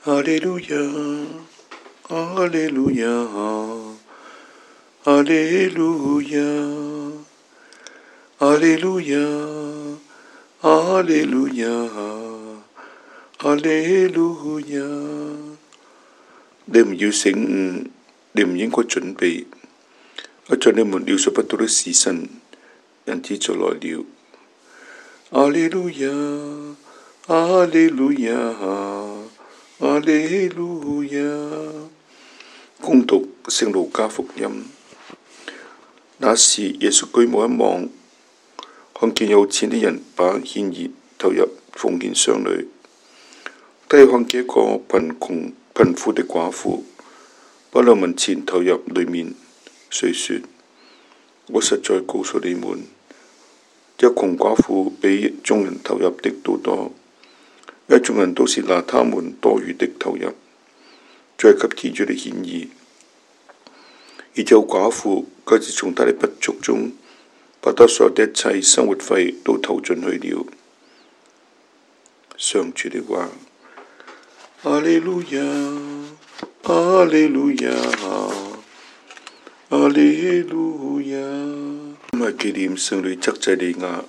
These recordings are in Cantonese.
哈利路亚，哈利路亚，哈利路亚，哈利路亚，哈利路亞，哈利路亞。你唔要醒悟，你唔應該準備。在你們料想不到的時辰，人子就來了。哈利路亞，哈利路亞，哈利路亞。恭讀聖路加福音。那時耶穌舉目一望，看見有錢的人把獻儀投入奉獻箱裏，他又看見一個貧苦的寡婦把2文錢投入裏面，遂說：我實在告訴你們，這窮寡婦比眾人投入的都多，因為眾人都是拿他們多餘的投入，再給天主的獻儀，而這寡婦卻是從他的不足中，把他所有的一切生活費都投進去了。上主的話。哈利路亞，哈利路亞，哈利路亞。今日紀念聖女則濟利亞。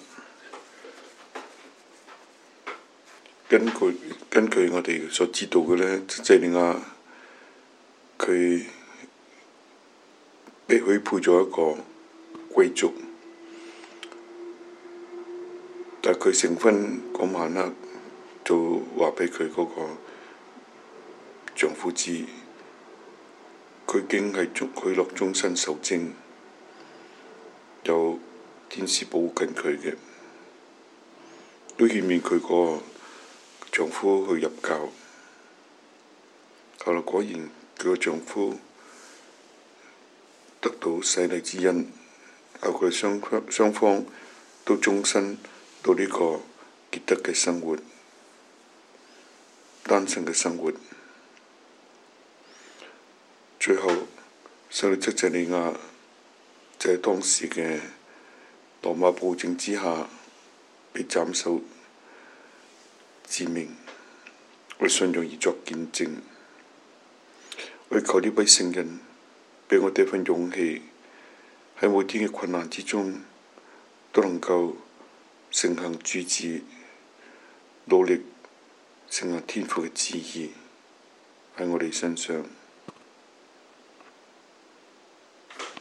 根據我哋所知道嘅呢，則濟利亞佢被許配咗一個貴族，但佢成婚嗰晚黑就話俾佢嗰個丈夫知，佢已經係許諾終身守貞，有天使保護緊佢嘅，都勸勉佢個丈夫去入教。後來果然佢個丈夫得到洗禮之恩，後佢雙方都終身到呢個潔德嘅生活，單身嘅生活。最後，聖女則濟利亞就喺當時嘅羅馬暴政之下被斬首致命，為信仰而作見證。我求呢位聖人俾我哋一份勇氣，喺每天嘅困難之中都能夠承行主旨，努力承行天父嘅旨意喺我哋身上。